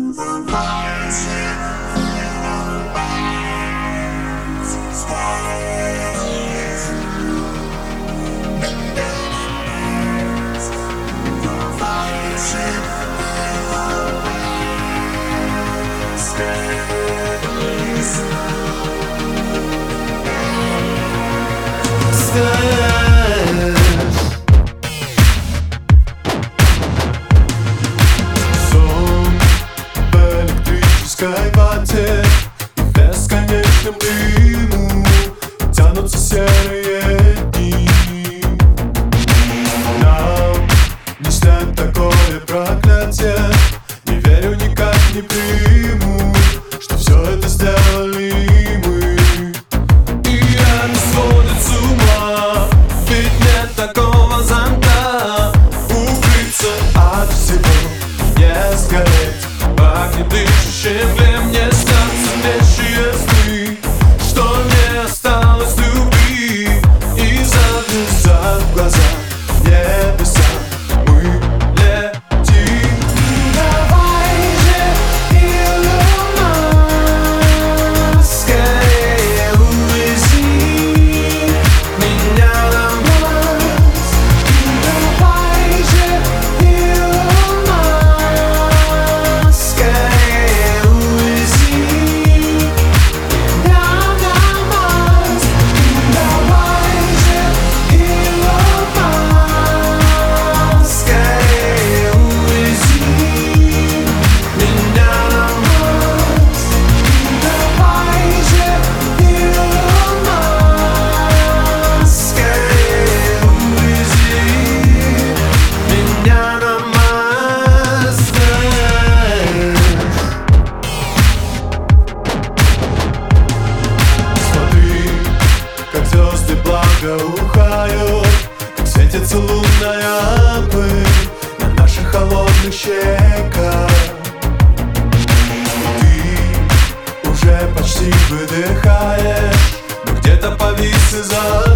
Сон в электрической вате, в бесконечном дыму тянутся серые дни. Нам не снять такое проклятие, не верю, никак не приму, что все это сделали мы. И это сводит с ума, ведь нет такого зонта укрыться от всего, не сгореть в огнедышащем времени, снятся вещие сны, что не осталось любви, и завязав глаза небеса мы летим. Давай же, Илона, скорее увези меня домой. Давай же, Илона, скорее увези меня домой. Давай же, Илона, скорее увези меня домой. Давай же, Илона, скорее увези меня домой. Смотри, как звезды благоухают, как светится лунная пыль на наших холодных щеках. Ты уже почти выдыхаешь, но где-то повис и